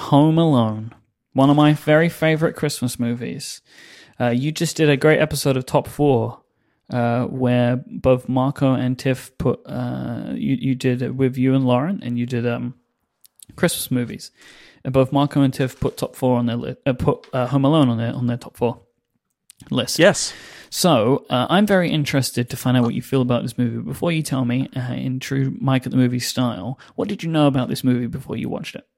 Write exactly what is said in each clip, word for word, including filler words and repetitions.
Home Alone, one of my very favorite Christmas movies. Uh, you just did a great episode of Top Four, uh, where both Marco and Tiff put uh, you you did it with you and Lauren, and you did um, Christmas movies, and both Marco and Tiff put Top Four on their li- uh, put uh, Home Alone on their on their Top Four list. Yes. So uh, I'm very interested to find out what you feel about this movie. Before you tell me, uh, in true Mike at the Movie style, what did you know about this movie before you watched it?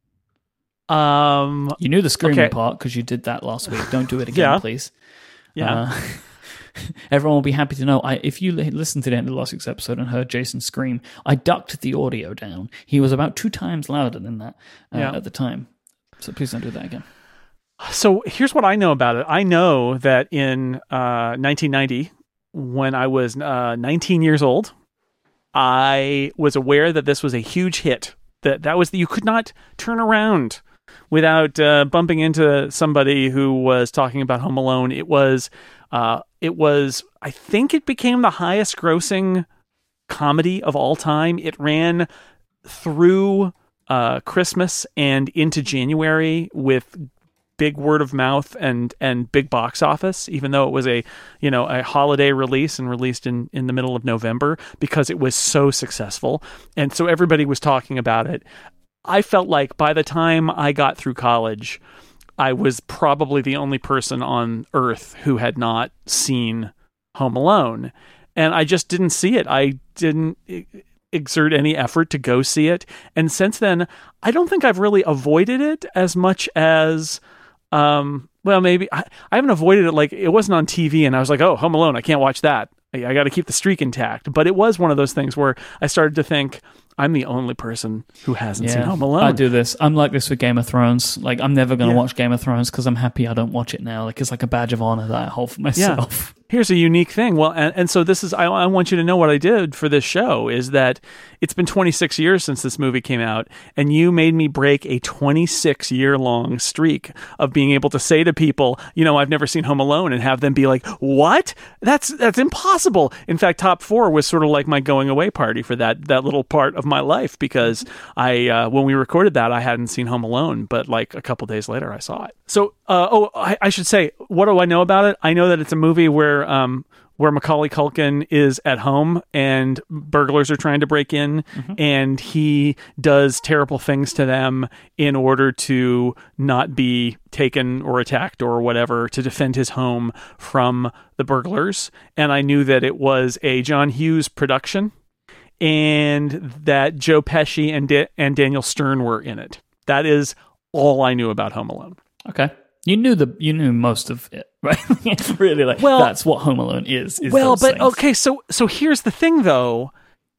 Um, you knew the screaming okay. part because you did that last week. Don't do it again, yeah. please. Yeah. Uh, everyone will be happy to know. I, if you listened to the end of last week's episode and heard Jason scream, I ducked the audio down. He was about two times louder than that uh, yeah. at the time. So please don't do that again. So here's what I know about it. I know that in uh, nineteen ninety, when I was uh, nineteen years old, I was aware that this was a huge hit. That that was the, you could not turn around without uh, bumping into somebody who was talking about Home Alone. It was, uh, it was. I think it became the highest grossing comedy of all time. It ran through uh, Christmas and into January with big word of mouth and and big box office, even though it was a you know a holiday release and released in in the middle of November, because it was so successful, and so everybody was talking about it. I felt like by the time I got through college, I was probably the only person on earth who had not seen Home Alone, and I just didn't see it. I didn't exert any effort to go see it, and since then, I don't think I've really avoided it as much as Um, well, maybe I, I haven't avoided it. Like, it wasn't on T V and I was like, oh, Home Alone, I can't watch that. I, I got to keep the streak intact. But it was one of those things where I started to think, I'm the only person who hasn't yeah, seen Home Alone. I do this. I'm like this with Game of Thrones. Like, I'm never going to yeah. watch Game of Thrones because I'm happy I don't watch it now. Like, it's like a badge of honor that I hold for myself. Yeah. Here's a unique thing. Well, and, and so this is, I, I want you to know what I did for this show is that it's been twenty-six years since this movie came out, and you made me break a twenty-six year long streak of being able to say to people, you know, I've never seen Home Alone, and have them be like, what? That's, that's impossible. In fact, Top Four was sort of like my going away party for that, that little part of my life, because I, uh, when we recorded that, I hadn't seen Home Alone, but like a couple days later I saw it. So, uh, oh, I, I should say, what do I know about it? I know that it's a movie where, um, where Macaulay Culkin is at home and burglars are trying to break in, mm-hmm. and he does terrible things to them in order to not be taken or attacked or whatever, to defend his home from the burglars. And I knew that it was a John Hughes production and that Joe Pesci and Da- and Daniel Stern were in it. That is all I knew about Home Alone. Okay. You knew the you knew most of it, right? Really, like, well, that's what Home Alone is. is well, but things. okay, so so here's the thing, though.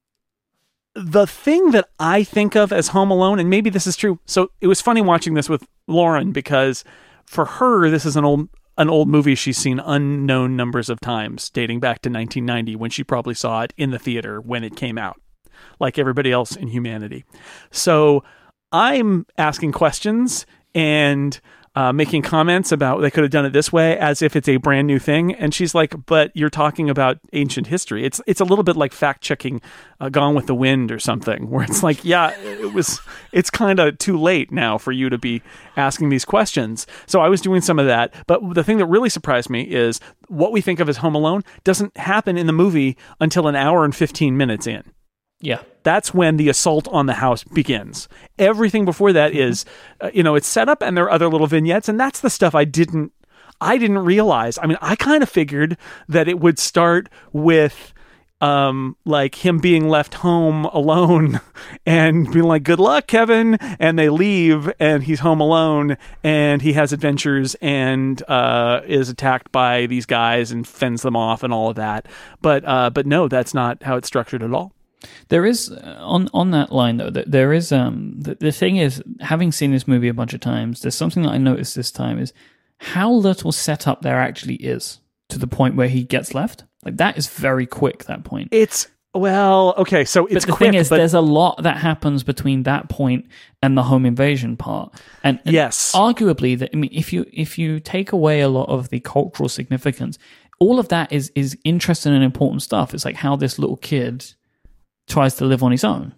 The thing that I think of as Home Alone, and maybe this is true. So it was funny watching this with Lauren, because for her, this is an old an old movie she's seen unknown numbers of times, dating back to nineteen ninety, when she probably saw it in the theater when it came out, like everybody else in humanity. So I'm asking questions and Uh, making comments about they could have done it this way as if it's a brand new thing. And she's like, but you're talking about ancient history. It's it's a little bit like fact checking uh, Gone with the Wind or something, where it's like, yeah, it was, it's kind of too late now for you to be asking these questions. So I was doing some of that. But the thing that really surprised me is what we think of as Home Alone doesn't happen in the movie until an hour and fifteen minutes in. Yeah. That's when the assault on the house begins. Everything before that is, uh, you know, it's set up and there are other little vignettes. And that's the stuff I didn't, I didn't realize. I mean, I kind of figured that it would start with, um, like him being left home alone and being like, good luck, Kevin. And they leave and he's home alone and he has adventures and, uh, is attacked by these guys and fends them off and all of that. But, uh, but no, that's not how it's structured at all. There is, uh, on on that line though, that there is, um, the, the thing is, having seen this movie a bunch of times, there's something that I noticed this time is how little setup there actually is to the point where he gets left. Like, that is very quick, that point. It's, well, okay, so it's but the quick, thing is, but there's a lot that happens between that point and the home invasion part. And, and yes, arguably, that I mean, if you if you take away a lot of the cultural significance, all of that is is interesting and important stuff. It's like how this little kid tries to live on his own.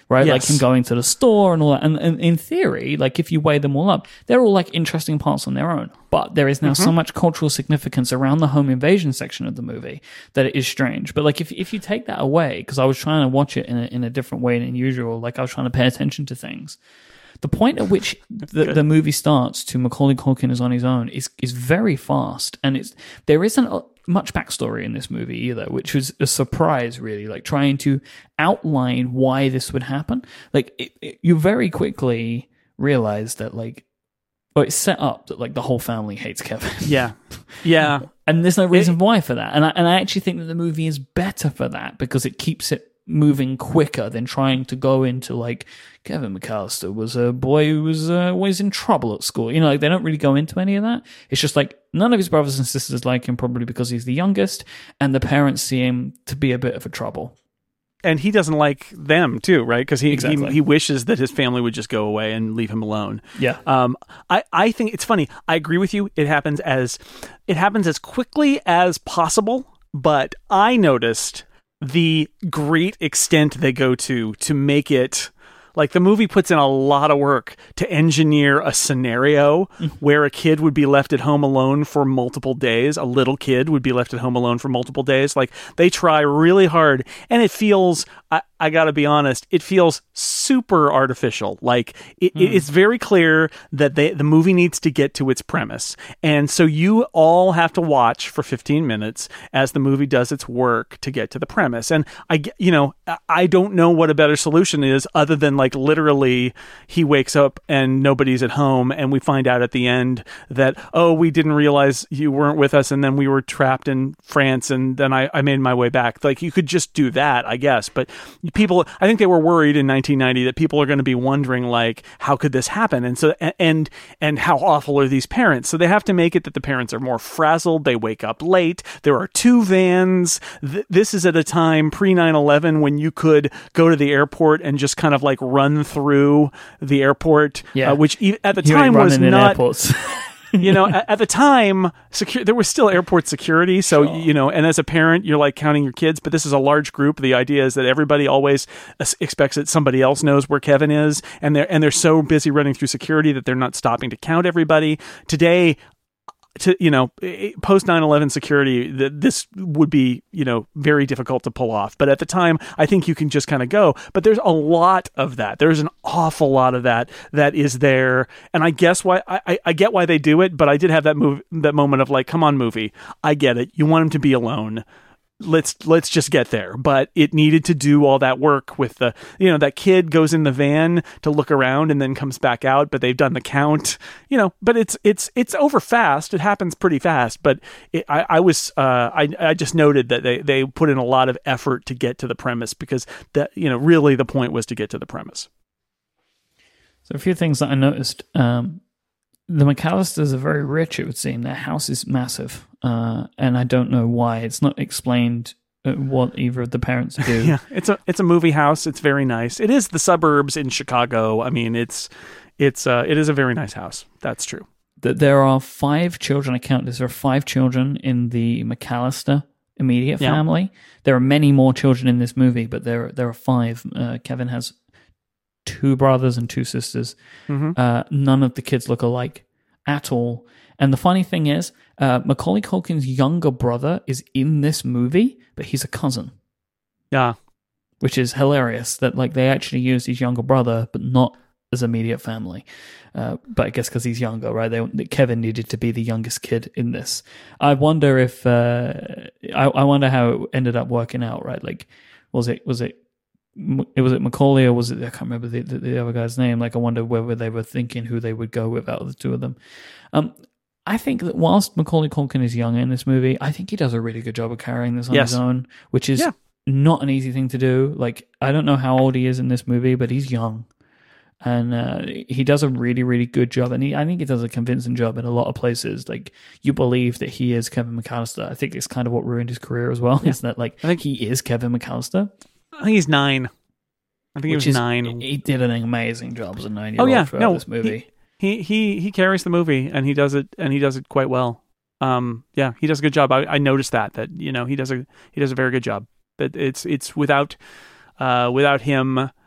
right? Yes. Like him going to the store and all that. And, and in theory, like if you weigh them all up, they're all like interesting parts on their own. But there is now mm-hmm. so much cultural significance around the home invasion section of the movie that it is strange. But like if if you take that away, because I was trying to watch it in a, in a different way than usual, like I was trying to pay attention to things. The point at which the, the movie starts to Macaulay Culkin is on his own is is very fast, and it's there isn't a, much backstory in this movie either, which was a surprise, really. Like trying to outline why this would happen, like it, it, you very quickly realize that like, oh, it's set up that like the whole family hates Kevin. Yeah, yeah, and there's no reason it, why for that, and I, and I actually think that the movie is better for that because it keeps it moving quicker than trying to go into like Kevin McAllister was a boy who was uh, always in trouble at school. You know, like they don't really go into any of that. It's just like none of his brothers and sisters like him probably because he's the youngest, and the parents see him to be a bit of a trouble. And he doesn't like them too, right? Because he, exactly. he he wishes that his family would just go away and leave him alone. Yeah. Um. I, I think it's funny. I agree with you. It happens as it happens as quickly as possible. But I noticed the great extent they go to to make it like the movie puts in a lot of work to engineer a scenario mm-hmm. where a kid would be left at home alone for multiple days. A little kid would be left at home alone for multiple days. Like they try really hard, and it feels, I, I gotta be honest, it feels super artificial. Like it, mm. it's very clear that they, the movie needs to get to its premise. And so you all have to watch for fifteen minutes as the movie does its work to get to the premise. And I, you know, I don't know what a better solution is other than like literally he wakes up and nobody's at home, and we find out at the end that, oh, we didn't realize you weren't with us, and then we were trapped in France, and then I, I made my way back. Like you could just do that, I guess. But people, I think they were worried in nineteen ninety that people are going to be wondering like, how could this happen? And so, and, and how awful are these parents? So they have to make it that the parents are more frazzled. They wake up late. There are two vans. Th- this is at a time pre nine eleven when you could go to the airport and just kind of like run through the airport, yeah. uh, which e- at the you time was not, airports. you know, at, at the time, secure, there was still airport security. So, sure. you know, and as a parent, you're like counting your kids, but this is a large group. The idea is that everybody always expects that somebody else knows where Kevin is. And they're, and they're so busy running through security that they're not stopping to count everybody. Today, to, you know, post nine eleven security, that this would be, you know, very difficult to pull off. But at the time, I think you can just kind of go. But there's a lot of that. There's an awful lot of that that is there. And I guess why I, I get why they do it. But I did have that move, that moment of like, come on, movie. I get it. You want him to be alone. Let's let's just get there. But it needed to do all that work with the, you know, that kid goes in the van to look around and then comes back out, but they've done the count, you know, but it's it's it's over fast. It happens pretty fast. But it, I, I was uh, I I just noted that they, they put in a lot of effort to get to the premise because that, you know, really the point was to get to the premise. So a few things that I noticed. Um, the McAllisters are very rich, it would seem. Their house is massive. Uh, and I don't know why. It's not explained uh, what either of the parents do. Yeah, it's a it's a movie house. It's very nice. It is the suburbs in Chicago. I mean, it's it's uh, it is a very nice house. That's true. That there are five children. I count this. There are five children in the McAllister immediate yeah. family. There are many more children in this movie, but there there are five. Uh, Kevin has two brothers and two sisters. Mm-hmm. Uh, none of the kids look alike at all. And the funny thing is, uh, Macaulay Culkin's younger brother is in this movie, but he's a cousin. Yeah. Which is hilarious that like they actually used his younger brother, but not as immediate family. Uh, but I guess because he's younger, right? They, Kevin needed to be the youngest kid in this. I wonder if, uh, I, I wonder how it ended up working out, right? Like, was it, was it, it was it Macaulay or was it, I can't remember the, the, the other guy's name. Like I wonder whether they were thinking who they would go with out of the two of them. Um, I think that whilst Macaulay Culkin is young in this movie, I think he does a really good job of carrying this on yes. his own, which is yeah. not an easy thing to do. Like, I don't know how old he is in this movie, but he's young. And uh, he does a really, really good job. And he, I think he does a convincing job in a lot of places. Like, you believe that he is Kevin McAllister. I think it's kind of what ruined his career as well, yeah. is that, like, I think he is Kevin McAllister. I think he's nine. I think Which he was is, nine. He did an amazing job as a nine-year-old oh, yeah. throughout no, this movie. He, He he he carries the movie, and he does it, and he does it quite well. Um, yeah, he does a good job. I, I noticed that that you know he does a he does a very good job. That it's it's without uh without him,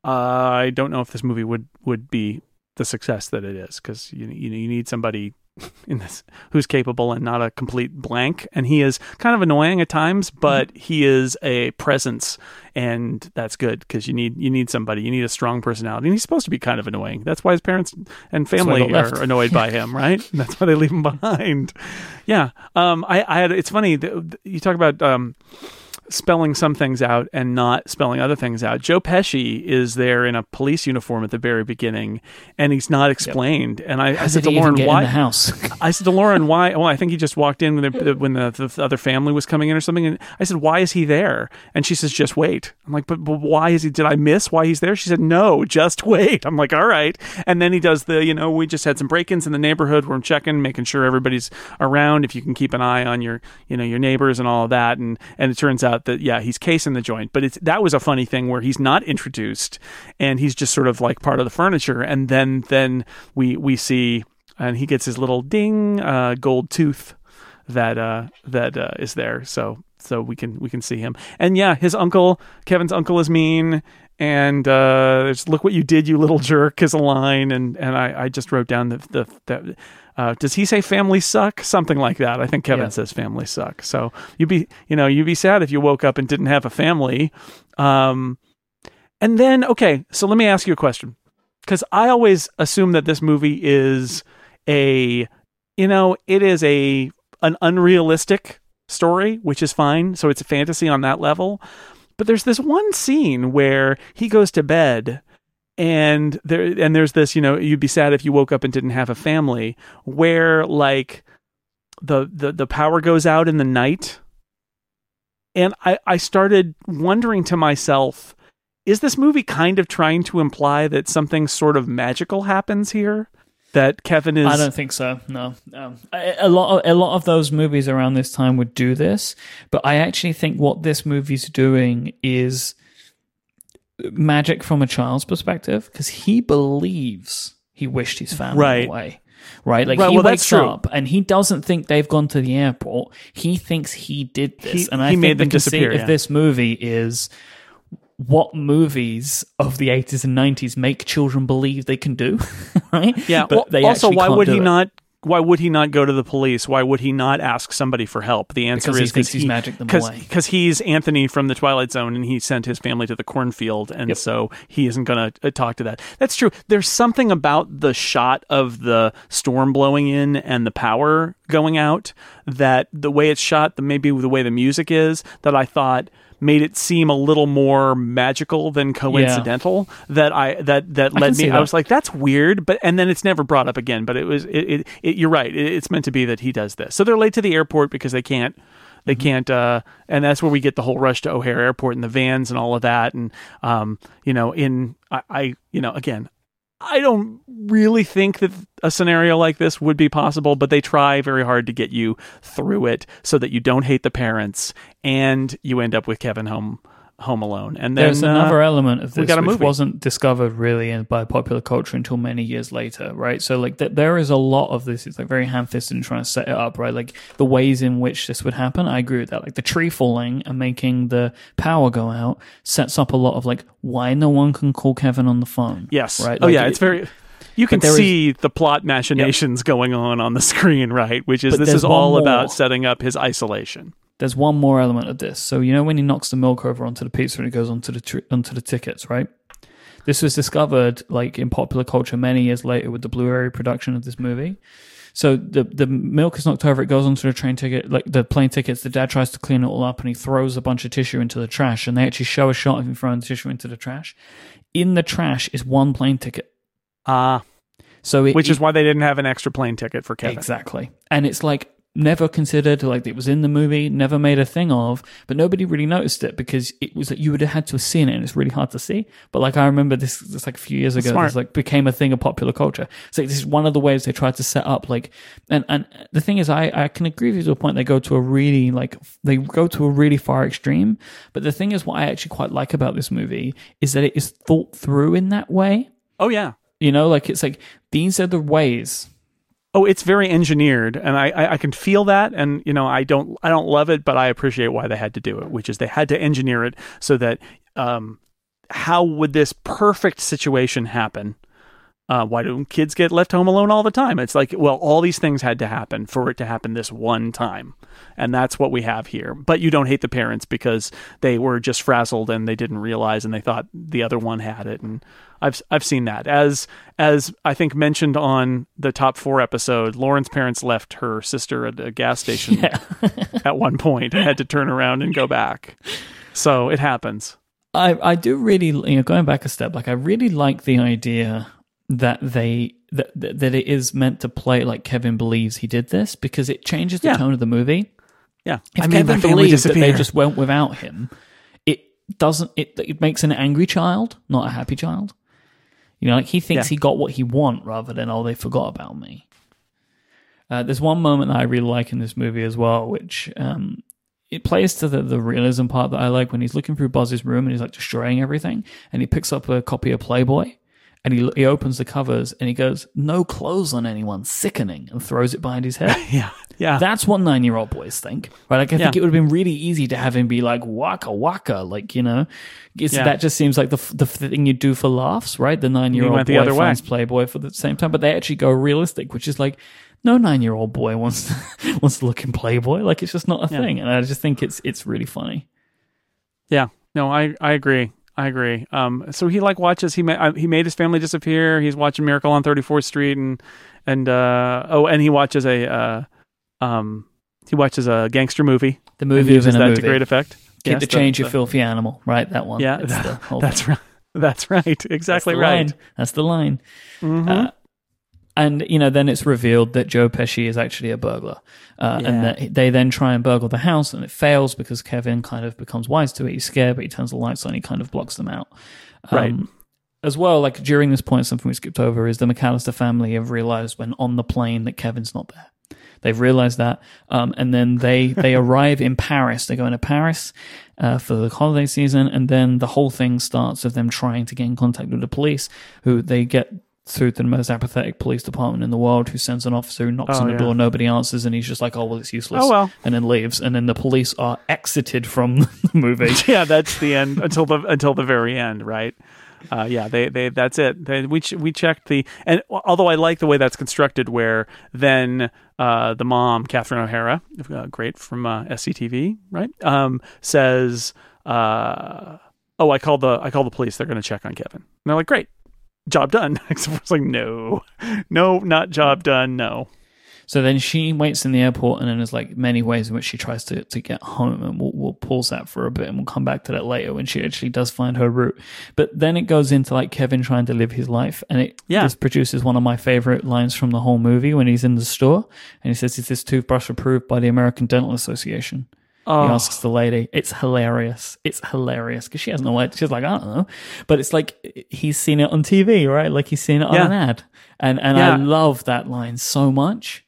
I don't know if this movie would, would be the success that it is, because you you you need somebody in this who's capable and not a complete blank. And he is kind of annoying at times, but mm-hmm. he is a presence, and that's good, because you need you need somebody. You need a strong personality, and he's supposed to be kind of annoying. That's why his parents and family are annoyed by him, right? And that's why they leave him behind. Yeah. Um. I. I had. It's funny. You talk about um. spelling some things out and not spelling other things out. Joe Pesci is there in a police uniform at the very beginning, and he's not explained. Yep. And I, I said to Lauren, "Why?" In the house? I said to Lauren, "Why?" Well, I think he just walked in when the, when the, the other family was coming in or something. And I said, "Why is he there?" And she says, "Just wait." I'm like, "But, but why is he? Did I miss why he's there?" She said, "No, just wait." I'm like, "All right." And then he does the, you know, we just had some break-ins in the neighborhood where I'm checking, making sure everybody's around. If you can keep an eye on your, you know, your neighbors and all of that. And and it turns out that yeah, he's casing the joint. But it's that was a funny thing where he's not introduced, and he's just sort of like part of the furniture. And then then we we see, and he gets his little ding uh, gold tooth that uh, that uh, is there. So so we can we can see him. And yeah, his uncle, Kevin's uncle, is mean. And uh, there's "look what you did, you little jerk" is a line. And and I, I just wrote down the the. the Uh, does he say "family suck"? Something like that. I think Kevin yeah. says "family suck." So you'd be, you know, you'd be sad if you woke up and didn't have a family. Um, and then, okay, so let me ask you a question, because I always assume that this movie is a, you know, it is a an unrealistic story, which is fine. So it's a fantasy on that level. But there's this one scene where he goes to bed. And there, and there's this, you know, you'd be sad if you woke up and didn't have a family, where like the, the, the power goes out in the night. And I, I started wondering to myself, is this movie kind of trying to imply that something sort of magical happens here? That Kevin is... I don't think so, no. Um, a, a lot of, a lot of those movies around this time would do this, but I actually think what this movie's doing is magic from a child's perspective, because he believes he wished his family right. away. Right? Like, right, he well, wakes up and he doesn't think they've gone to the airport. He thinks he did this. He, and I he think made them we can disappear, see yeah. if this movie is what movies of the eighties and nineties make children believe they can do, right? Yeah, but well, they also, why would he it. not... Why would he not go to the police? Why would he not ask somebody for help? The answer because is because he he's magic them cause, away. Because he's Anthony from the Twilight Zone, and he sent his family to the cornfield, and yep. so he isn't going to uh, talk to that. That's true. There's something about the shot of the storm blowing in and the power going out, that the way it's shot, the maybe the way the music is, that I thought made it seem a little more magical than coincidental. Yeah. That I that that led me. That. I was like, that's weird, but and then it's never brought up again. But it was it. it, it you're right. It, it's meant to be that he does this. So they're late to the airport because they can't. They mm-hmm. can't. Uh, and that's where we get the whole rush to O'Hare Airport and the vans and all of that. And um, you know, in I, I you know, again, I don't really think that a scenario like this would be possible, but they try very hard to get you through it so that you don't hate the parents and you end up with Kevin home home alone. And then, there's another uh, element of this which movie. wasn't discovered really in, by popular culture until many years later, right? So like th- there is a lot of this. It's like very ham-fisted in trying to set it up, right? Like the ways in which this would happen. I agree with that. Like the tree falling and making the power go out sets up a lot of like why no one can call Kevin on the phone. Yes. Right. Oh like, yeah. It's very. You can see is, the plot machinations yep. going on on the screen, right? Which is but this is all more. about setting up his isolation. There's one more element of this. So you know when he knocks the milk over onto the pizza and it goes onto the tr- onto the tickets, right? This was discovered like in popular culture many years later with the Blu-ray production of this movie. So the the milk is knocked over, it goes onto the train ticket, like the plane tickets. The dad tries to clean it all up and he throws a bunch of tissue into the trash, and they actually show a shot of him throwing the tissue into the trash. In the trash is one plane ticket. Ah. Uh, so it, which it, is why they didn't have an extra plane ticket for Kevin. Exactly. And it's like never considered, like it was in the movie, never made a thing of, but nobody really noticed it because it was like you would have had to have seen it, and it's really hard to see. But like I remember this, this like a few years ago, this like became a thing of popular culture. So like, this is one of the ways they tried to set up like, and and the thing is, I I can agree with you to a point. They go to a really like they go to a really far extreme. But the thing is, what I actually quite like about this movie is that it is thought through in that way. Oh yeah, you know, like it's like these are the ways. Oh, it's very engineered, and I, I, I can feel that, and you know I don't I don't love it, but I appreciate why they had to do it, which is they had to engineer it so that um, how would this perfect situation happen? Uh, why do kids get left home alone all the time? It's like, well, all these things had to happen for it to happen this one time. And that's what we have here. But you don't hate the parents because they were just frazzled and they didn't realize and they thought the other one had it. And I've I've seen that. As as I think mentioned on the top four episode, Lauren's parents left her sister at a gas station yeah. at one point and had to turn around and go back. So it happens. I, I do really, you know, going back a step, like I really like the idea that they that that it is meant to play like Kevin believes he did this, because it changes the yeah. tone of the movie. Yeah, if I mean, Kevin believes that they just went without him, it doesn't. It it makes an angry child, not a happy child. You know, like he thinks yeah. he got what he want rather than oh they forgot about me. Uh, there's one moment that I really like in this movie as well, which um, it plays to the the realism part that I like when he's looking through Buzz's room and he's like destroying everything, and he picks up a copy of Playboy. And he he opens the covers and he goes, "No clothes on anyone, sickening," and throws it behind his head. yeah, yeah. That's what nine-year-old boys think, right? Like I think yeah. it would have been really easy to have him be like waka waka, like you know, it's, yeah. that just seems like the the thing you do for laughs, right? The nine-year-old boy finds Playboy for the same time, but they actually go realistic, which is like no nine-year-old boy wants to, wants to look in Playboy, like it's just not a yeah. thing, and I just think it's it's really funny. Yeah, no, I I agree. I agree. Um, so he like watches. He ma- he made his family disappear. He's watching Miracle on thirty-fourth Street, and and uh, oh, and he watches a uh, um, he watches a gangster movie. The movie uses that movie. to great effect. Keep yes, the change, the, you filthy animal. Right, that one. Yeah, that, the that's right. That's right. Exactly that's right. Line. That's the line. Mm-hmm. Uh, and you know, then it's revealed that Joe Pesci is actually a burglar, uh, yeah. and that they then try and burgle the house, and it fails because Kevin kind of becomes wise to it. He's scared, but he turns the lights on. He kind of blocks them out. Um, right. As well, like during this point, something we skipped over is the McAllister family have realized when on the plane that Kevin's not there. They've realized that, um, and then they they arrive in Paris. They go into Paris uh, for the holiday season, and then the whole thing starts of them trying to get in contact with the police, who they get through to the most apathetic police department in the world, who sends an officer who knocks oh, on the yeah. door, nobody answers, and he's just like, oh, well, it's useless. Oh, well. And then leaves, and then the police are exited from the movie. Yeah, that's the end until the until the very end, right? Uh, yeah, they, they that's it. They, we ch- we checked the and although I like the way that's constructed, where then uh, the mom, Catherine O'Hara, uh, great from uh, S C T V, right, um, says, uh, "Oh, I called the I called the police. They're going to check on Kevin." And they're like, "Great. Job done." It's like, no, no, not job done. No. So then she waits in the airport, and then there's like many ways in which she tries to, to get home, and we'll, we'll pause that for a bit, and we'll come back to that later when she actually does find her route. But then it goes into like Kevin trying to live his life, and it yeah. this produces one of my favorite lines from the whole movie when he's in the store, and he says, "Is this toothbrush approved by the American Dental Association?" Oh. He asks the lady. It's hilarious. It's hilarious because she has no idea. She's like, I don't know. But it's like he's seen it on T V, right? Like he's seen it on yeah. an ad. And and yeah. I love that line so much.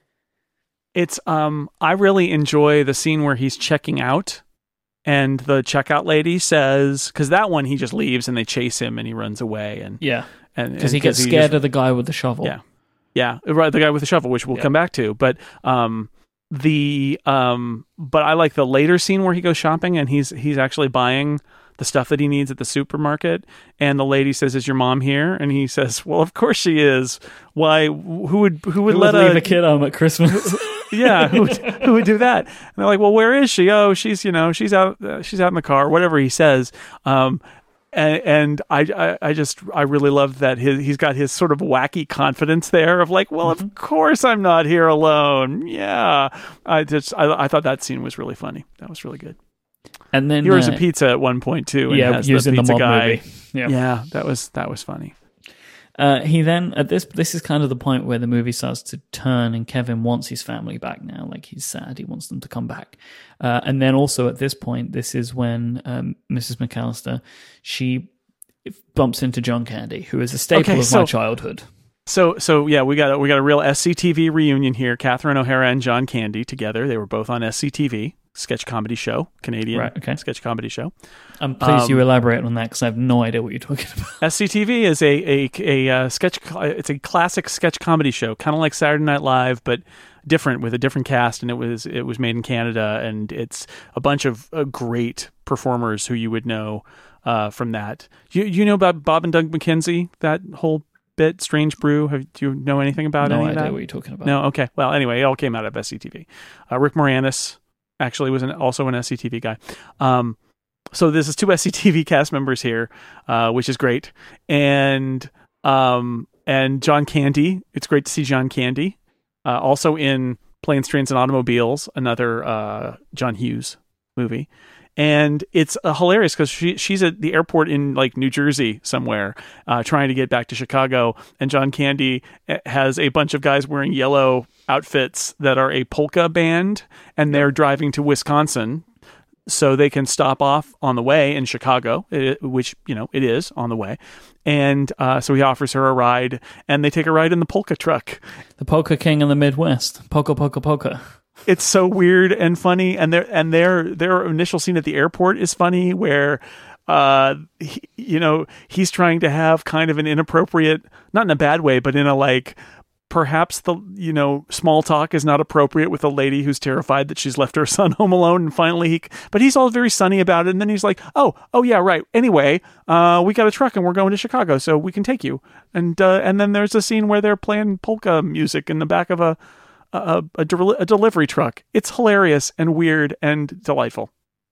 It's um I really enjoy the scene where he's checking out and the checkout lady says, because that one he just leaves and they chase him and he runs away. And yeah. and Because he gets scared just, of the guy with the shovel. Yeah. Yeah. Right. The guy with the shovel, which we'll yeah. come back to. But um the um but I like the later scene where he goes shopping and he's he's actually buying the stuff that he needs at the supermarket, and the lady says, "Is your mom here?" And he says, "Well, of course she is. Why? Who would who would who let would leave a, a kid home at Christmas?" Yeah, who would, who would do that? And they're like, "Well, where is she?" "Oh, she's you know she's out uh, she's out in the car." Whatever he says. Um, And, and I, I, I just, I really love that his, he's got his sort of wacky confidence there of like, well, mm-hmm. of course I'm not here alone. Yeah. I just, I, I thought that scene was really funny. That was really good. And then he orders uh, a pizza at one point too. And yeah, has using the pizza the mob guy. movie. Yeah. yeah, that was, that was funny. Uh, he then at this this is kind of the point where the movie starts to turn, and Kevin wants his family back now. Like he's sad, he wants them to come back. Uh, and then also at this point, this is when um, Missus McAllister she bumps into John Candy, who is a staple okay, of so, my childhood. So so yeah, we got a, we got a real S C T V reunion here. Catherine O'Hara and John Candy together. They were both on S C T V. Sketch comedy show, Canadian right, okay. sketch comedy show. Um, please, um, you elaborate on that because I have no idea what you're talking about. S C T V is a a, a uh, sketch. It's a classic sketch comedy show, kind of like Saturday Night Live, but different with a different cast. And it was it was made in Canada, and it's a bunch of uh, great performers who you would know. uh, from that. You you know about Bob and Doug McKenzie, that whole bit, Strange Brew? Have, do you know anything about no any of idea that? what you're talking about. No? Okay. Well, anyway, it all came out of S C T V. Uh, Rick Moranis actually was an, also an S C T V guy. Um, so this is two S C T V cast members here, uh, which is great. And um, and John Candy. It's great to see John Candy. Uh, also in Planes, Trains, and Automobiles, another uh, John Hughes movie. And it's uh, hilarious because she she's at the airport in like New Jersey somewhere, uh, trying to get back to Chicago. And John Candy has a bunch of guys wearing yellow outfits that are a polka band, and they're driving to Wisconsin so they can stop off on the way in Chicago, it, which, you know, it is on the way. And uh, so he offers her a ride, and they take a ride in the polka truck. The Polka King in the Midwest. Polka, polka, polka. It's so weird and funny, and their and their their initial scene at the airport is funny, where, uh, he, you know, he's trying to have kind of an inappropriate, not in a bad way, but in a like, perhaps the you know small talk is not appropriate with a lady who's terrified that she's left her son home alone, and finally he, but he's all very sunny about it, and then he's like, oh, oh yeah, right. Anyway, uh, we got a truck and we're going to Chicago, so we can take you, and uh, and then there's a scene where they're playing polka music in the back of a. A, a, a delivery truck. It's hilarious and weird and delightful.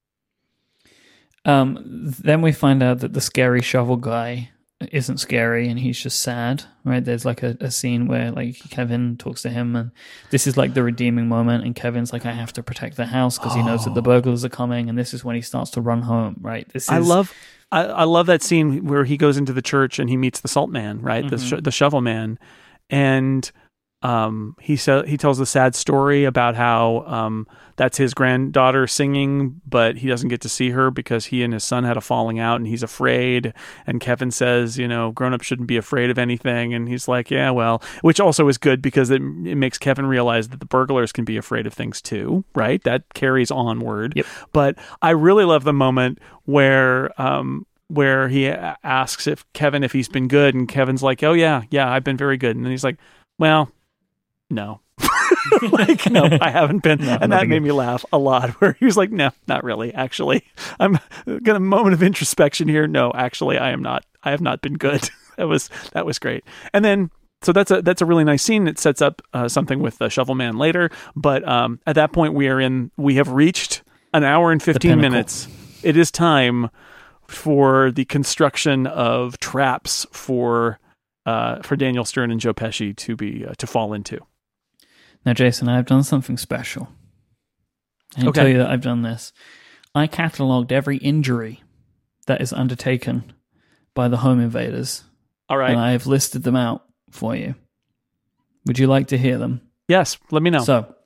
Um, then we find out that the scary shovel guy isn't scary and he's just sad, right? There's like a, a scene where like Kevin talks to him, and this is like the redeeming moment, and Kevin's like, I have to protect the house because oh. he knows that the burglars are coming, and this is when he starts to run home, right? This is... I love I, I love that scene where he goes into the church and he meets the salt man, right? Mm-hmm. The, sh- the shovel man. And Um, he said he tells a sad story about how um, that's his granddaughter singing, but he doesn't get to see her because he and his son had a falling out, and he's afraid. And Kevin says, you know, grown-ups shouldn't be afraid of anything. And he's like, yeah, well, which also is good because it, it makes Kevin realize that the burglars can be afraid of things too, right? That carries onward. Yep. But I really love the moment where um, where he asks if Kevin if he's been good, and Kevin's like, oh yeah, yeah, I've been very good. And then he's like, well. No, like, no, I haven't been. No, and that made good. me laugh a lot, where he was like, no, not really. Actually, I'm got a moment of introspection here. No, actually, I am not. I have not been good. that was, that was great. And then, so that's a, that's a really nice scene. It sets up uh, something with the Shovel Man later. But um, at that point we are in, we have reached an hour and fifteen minutes. It is time for the construction of traps for, uh, for Daniel Stern and Joe Pesci to be, uh, to fall into. Now, Jason, I've done something special. I can okay. tell you that I've done this. I catalogued every injury that is undertaken by the home invaders. All right. And I have listed them out for you. Would you like to hear them? Yes, let me know. So,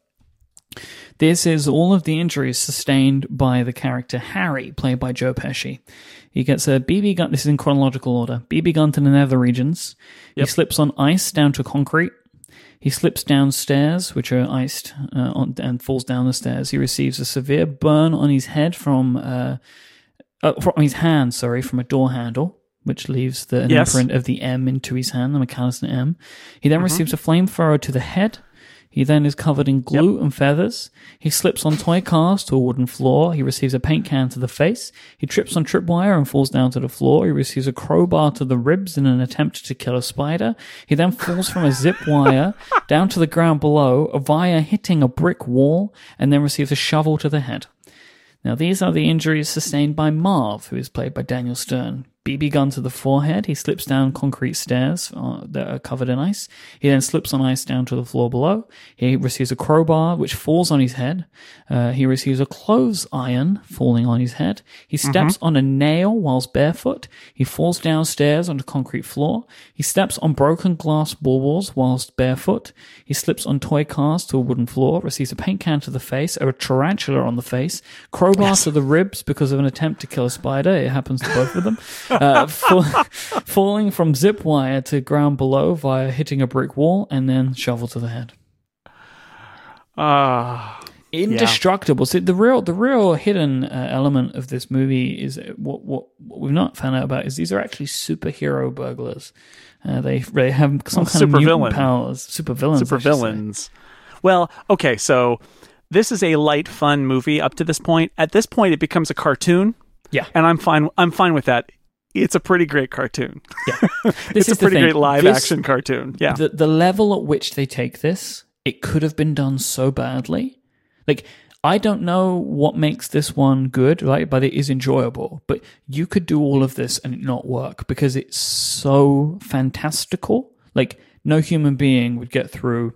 this is all of the injuries sustained by the character Harry, played by Joe Pesci. He gets a B B gun, this is in chronological order, B B gun to the nether regions. Yep. He slips on ice down to concrete. He slips downstairs, which are iced, uh, on, and falls down the stairs. He receives a severe burn on his head from, uh, uh, from his hand, sorry, from a door handle, which leaves the an yes. imprint of the M into his hand, the McAllister M. He then mm-hmm. receives a flamethrower to the head. He then is covered in glue yep. and feathers. He slips on toy cars to a wooden floor. He receives a paint can to the face. He trips on tripwire and falls down to the floor. He receives a crowbar to the ribs in an attempt to kill a spider. He then falls from a zip wire down to the ground below via hitting a brick wall, and then receives a shovel to the head. Now, these are the injuries sustained by Marv, who is played by Daniel Stern. B B gun to the forehead. He slips down concrete stairs uh, that are covered in ice. He then slips on ice down to the floor below. He receives a crowbar, which falls on his head. Uh, he receives a clothes iron falling on his head. He steps mm-hmm. on a nail whilst barefoot. He falls downstairs on the concrete floor. He steps on broken glass baubles whilst barefoot. He slips on toy cars to a wooden floor, receives a paint can to the face, a tarantula on the face, crowbar yes. to the ribs because of an attempt to kill a spider. It happens to both of them. Uh, fall, falling from zip wire to ground below via hitting a brick wall, and then shovel to the head. Ah, uh, indestructible. Yeah. See, the real, the real hidden uh, element of this movie is what, what what we've not found out about is these are actually superhero burglars. Uh, they they have some well, kind of mutant villain. powers. Super villains. Super villains. Well, okay, so this is a light, fun movie up to this point. At this point, it becomes a cartoon. Yeah. And I'm fine. I'm fine with that. It's a pretty great cartoon. Yeah. it's This a is the pretty thing. great live This- action cartoon. Yeah. The the level at which they take this, it could have been done so badly. Like, I don't know what makes this one good, right? But it is enjoyable. But you could do all of this and it not work because it's so fantastical. Like, no human being would get through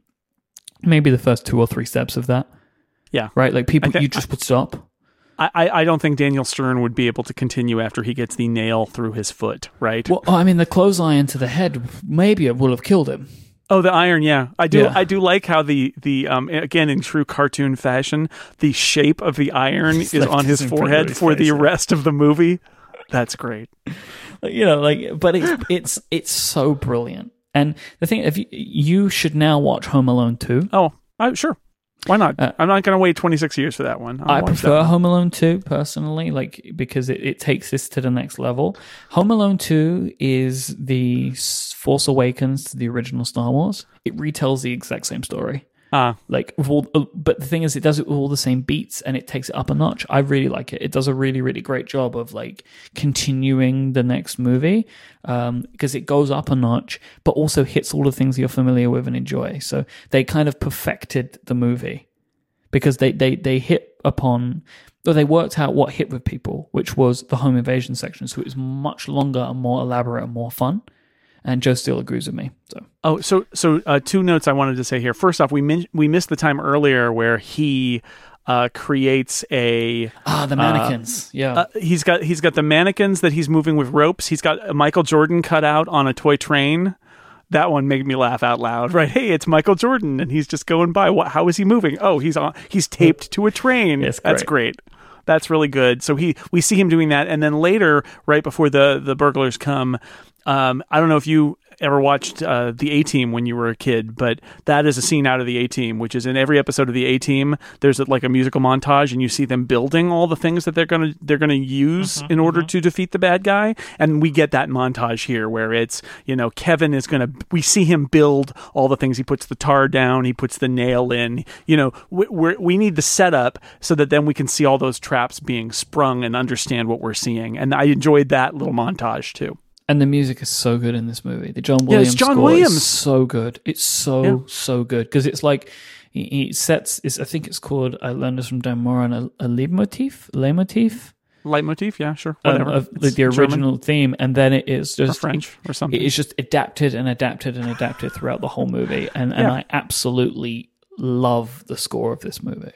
maybe the first two or three steps of that. Yeah. Right? Like, people, think- you just would stop. I, I don't think Daniel Stern would be able to continue after he gets the nail through his foot, right? Well, I mean, the clothesline to the head, maybe it will have killed him. Oh, the iron, yeah. I do Yeah. I do like how the, the um again, in true cartoon fashion, the shape of the iron It's is like on his in front of forehead his for face, the yeah. rest of the movie. That's great. You know, like, but it's it's it's so brilliant. And the thing, if you, you should now watch Home Alone two. Oh, I, sure. Why not? Uh, I'm not going to wait twenty-six years for that one. I'll I watch prefer that one. Home Alone two personally, like, because it, it takes this to the next level. Home Alone two is the S- Force Awakens to the original Star Wars. It retells the exact same story. Ah, Like, with all, uh, but the thing is, it does it with all the same beats and it takes it up a notch. I really like it. It does a really, really great job of like continuing the next movie um, because it goes up a notch, but also hits all the things you're familiar with and enjoy. So they kind of perfected the movie because they they they hit upon. Or they worked out what hit with people, which was the home invasion section. So it was much longer and more elaborate and more fun. And Joe still agrees with me. So oh, so so uh, two notes I wanted to say here. First off, we min- we missed the time earlier where he uh, creates a ah, the mannequins, yeah. uh, he's got he's got the mannequins that he's moving with ropes. He's got Michael Jordan cut out on a toy train. That one made me laugh out loud. Right? Hey, it's Michael Jordan, and he's just going by. What? How is he moving? Oh, he's on. He's taped to a train. Yes, that's great. That's really good. So he we see him doing that, and then later, right before the the burglars come. Um, I don't know if you ever watched uh, the A-Team when you were a kid, but that is a scene out of the A-Team, which is in every episode of the A-Team. There's a, like a musical montage, and you see them building all the things that they're gonna they're gonna use Mm-hmm, in order to defeat the bad guy. And we get that montage here, where it's you know Kevin is gonna we see him build all the things. He puts the tar down, he puts the nail in. You know, we we're, we need the setup so that then we can see all those traps being sprung and understand what we're seeing. And I enjoyed that little montage too. And the music is so good in this movie. The John Yeah, Williams it's John score Williams. is so good. It's so, Yeah. so good. Because it's like, he, he sets, it's, I think it's called, I learned this from Dan Moran, a, a leitmotif? Leitmotif? Leitmotif, yeah, sure, Um, whatever. of It's the, the German original theme. And then it is or just, French or something. it is just adapted and adapted and adapted throughout the whole movie. And, and Yeah. I absolutely love the score of this movie.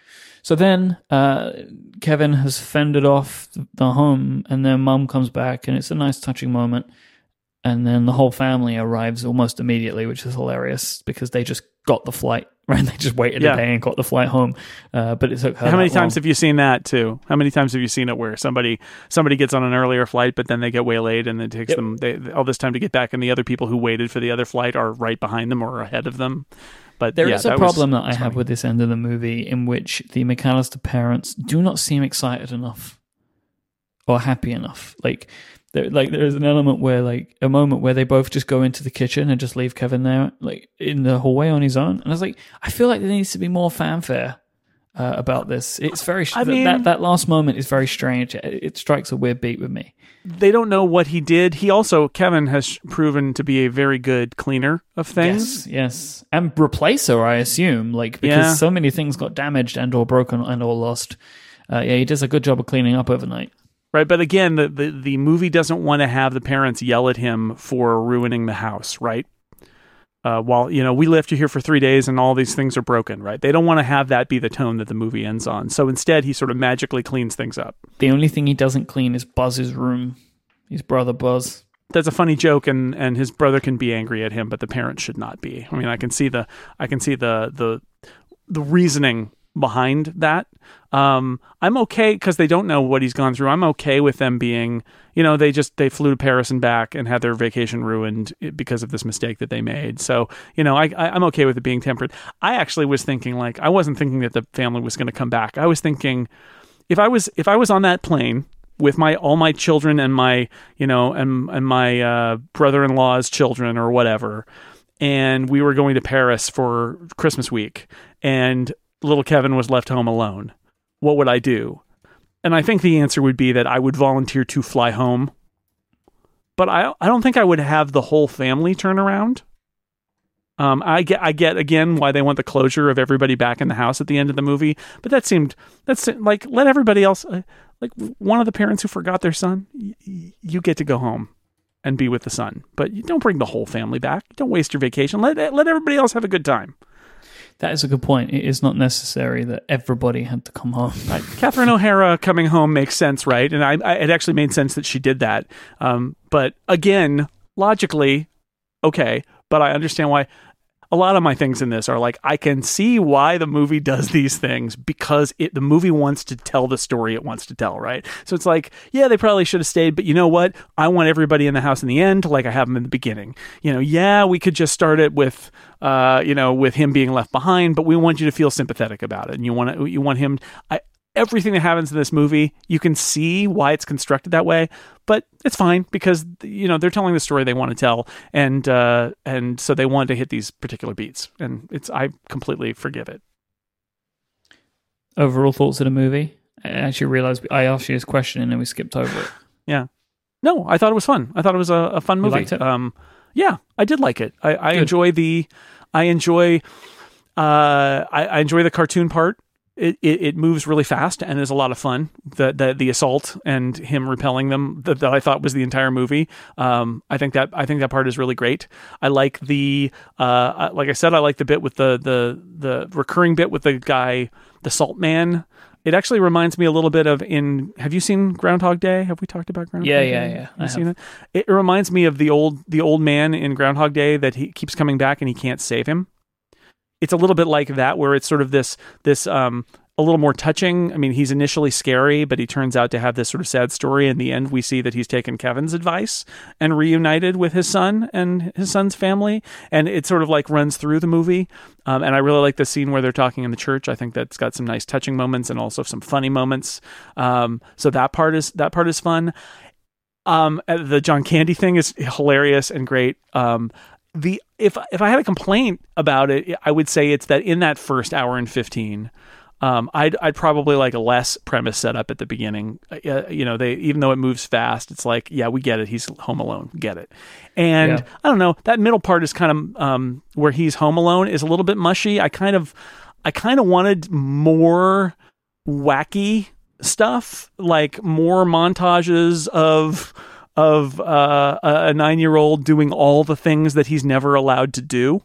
So then uh, Kevin has fended off the home, and then Mum comes back, and it's a nice touching moment. And then the whole family arrives almost immediately, which is hilarious because they just got the flight, right? They just waited Yeah. a day and got the flight home. Uh, but it took her How many that long. times have you seen that too? How many times have you seen it where somebody somebody gets on an earlier flight, but then they get waylaid, and it takes Yep. them they, all this time to get back, and the other people who waited for the other flight are right behind them or ahead of them. But There yeah, is a that problem was, that I was have funny. with this end of the movie in which the McAllister parents do not seem excited enough or happy enough. Like, there, like there is an element where, like, a moment where they both just go into the kitchen and just leave Kevin there, like, in the hallway on his own. And I was like, I feel like there needs to be more fanfare uh, about this. It's very, I mean- that, that last moment is very strange. It, it strikes a weird beat with me. They don't know what he did. He also Kevin has proven to be a very good cleaner of things. Yes, yes. And replacer, I assume, like, because Yeah. so many things got damaged and or broken and or lost. Uh, yeah, he does a good job of cleaning up overnight. Right, but again, the, the, the movie doesn't want to have the parents yell at him for ruining the house, right? Uh, while, you know, we left you here for three days and all these things are broken, right? They don't want to have that be the tone that the movie ends on. So instead, he sort of magically cleans things up. The only thing he doesn't clean is Buzz's room. His brother Buzz. That's a funny joke, and, and his brother can be angry at him, but the parents should not be. I mean, I can see the I can see the the the reasoning behind that. Um, I'm okay because they don't know what he's gone through. I'm okay with them being, you know, they just they flew to Paris and back and had their vacation ruined because of this mistake that they made. So, you know, I, I I'm okay with it being tempered. I actually was thinking like I wasn't thinking that the family was going to come back. I was thinking if I was if I was on that plane with my all my children and my you know and and my uh, brother-in-law's children or whatever, and we were going to Paris for Christmas week, and little Kevin was left home alone, what would I do? and I think the answer would be that I would volunteer to fly home. But I I don't think I would have the whole family turn around. Um, I get I get again why they want the closure of everybody back in the house at the end of the movie. But that seemed that's like let everybody else uh, like one of the parents who forgot their son. Y- you get to go home and be with the son, but you don't bring the whole family back. Don't waste your vacation. Let let everybody else have a good time. That is a good point. It is not necessary that everybody had to come home. Right. Catherine O'Hara coming home makes sense, right? And I, I, it actually made sense that she did that. Um, but again, logically, okay. But I understand why a lot of my things in this are like, I can see why the movie does these things because it the movie wants to tell the story it wants to tell, right? So it's like, yeah, they probably should have stayed, but you know what? I want everybody in the house in the end like I have them in the beginning. You know, yeah, we could just start it with, uh, you know, with him being left behind, but we want you to feel sympathetic about it, and you want to, you want him. I, everything that happens in this movie, you can see why it's constructed that way, but it's fine because, you know, they're telling the story they want to tell. And, uh, and so they want to hit these particular beats, and it's, I completely forgive it. Overall thoughts of the movie? I actually realized I asked you this question and then we skipped over it. Yeah. No, I thought it was fun. I thought it was a, a fun movie. You liked it? Um, yeah, I did like it. I, I enjoy the, I enjoy, uh, I, I enjoy the cartoon part. It, it it moves really fast and is a lot of fun. The the the assault and him repelling them that, that I thought was the entire movie. Um, I think that I think that part is really great. I like the uh, like I said, I like the bit with the the the recurring bit with the guy, the Salt Man. It actually reminds me a little bit of in. Have you seen Groundhog Day? Have we talked about Groundhog yeah, Day? Yeah, yeah, yeah. Have you seen it? It reminds me of the old the old man in Groundhog Day that he keeps coming back and he can't save him. It's a little bit like that, where it's sort of this, this um, a little more touching. I mean, he's initially scary, but he turns out to have this sort of sad story. In the end, we see that he's taken Kevin's advice and reunited with his son and his son's family. And it sort of like runs through the movie. Um, and I really like the scene where they're talking in the church. I think that's got some nice touching moments and also some funny moments. Um, so that part is, that part is fun. Um, the John Candy thing is hilarious and great. Um, The if if I had a complaint about it, I would say it's that in that first hour and fifteen, um, I'd I'd probably like a less premise set up at the beginning. Uh, you know, they even though it moves fast, it's like, yeah, we get it. He's home alone, get it. And yeah. I don't know, that middle part is kind of um, where he's home alone is a little bit mushy. I kind of I kind of wanted more wacky stuff, like more montages of. of uh, a nine-year-old doing all the things that he's never allowed to do.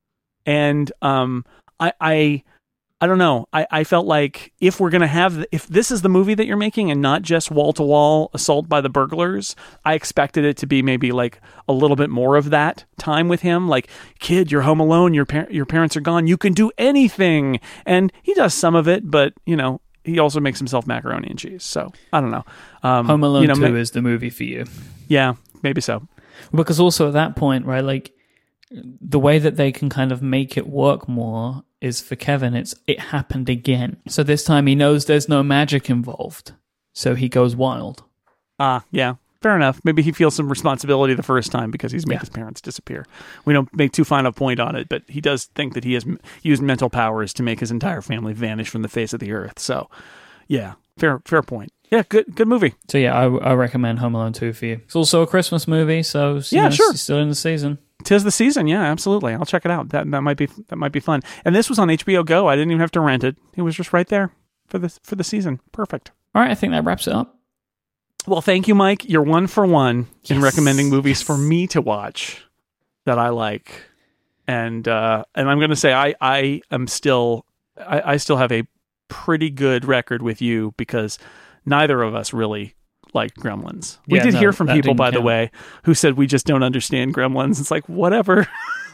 And um, I, I, I don't know. I, I felt like if we're going to have, if this is the movie that you're making and not just wall-to-wall assault by the burglars, I expected it to be maybe like a little bit more of that time with him. Like, kid, you're home alone. Your par- your parents are gone. You can do anything. And he does some of it, but, you know, he also makes himself macaroni and cheese. So I don't know. Um, Home Alone you know, two ma- is the movie for you. Yeah, maybe so. Because also at that point, right, like the way that they can kind of make it work more is for Kevin, it's it happened again. So this time he knows there's no magic involved. So he goes wild. Ah, uh, yeah. Fair enough. Maybe he feels some responsibility the first time because he's made yeah. his parents disappear. We don't make too fine a point on it, but he does think that he has used mental powers to make his entire family vanish from the face of the earth. So, yeah, fair fair point. Yeah, good good movie. So yeah, I, I recommend Home Alone two for you. It's also a Christmas movie, so yeah, know, sure, it's still in the season. Tis the season. Yeah, absolutely. I'll check it out. That that might be that might be fun. And this was on H B O Go. I didn't even have to rent it. It was just right there for the for the season. Perfect. All right, I think that wraps it up. Well, thank you, Mike. You're one for one yes. in recommending movies yes. for me to watch that I like, and uh, and I'm going to say I I am still I, I still have a pretty good record with you because neither of us really like Gremlins. We yeah, did no, hear from people, by count. the way, who said we just don't understand Gremlins. It's like, whatever.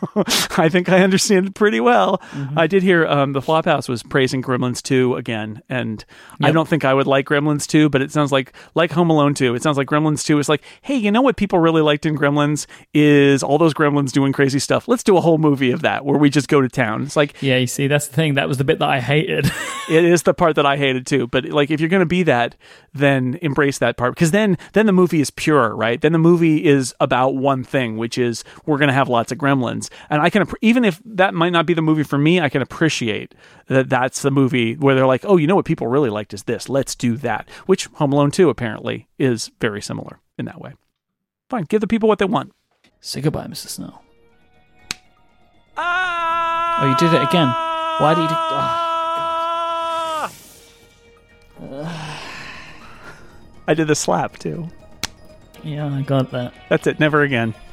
I think I understand it pretty well. Mm-hmm. I did hear um, the Flophouse was praising Gremlins two again, and yep. I don't think I would like Gremlins two, but it sounds like, like Home Alone two, it sounds like Gremlins two is like, hey, you know what people really liked in Gremlins is all those gremlins doing crazy stuff. Let's do a whole movie of that where we just go to town. It's like... Yeah, you see, that's the thing. That was the bit that I hated. It is the part that I hated too, but like if you're going to be that, then embrace that part, because then then the movie is pure, right? Then the movie is about one thing, which is we're going to have lots of gremlins. films. And I can, even if that might not be the movie for me, I can appreciate that that's the movie where they're like, oh, you know what people really liked is this. Let's do that. Which Home Alone two apparently is very similar in that way. Fine. Give the people what they want. Say goodbye, Mister Snow. Ah! Oh, you did it again. Why did you do... Oh. I did the slap too. Yeah, I got that. That's it. Never again.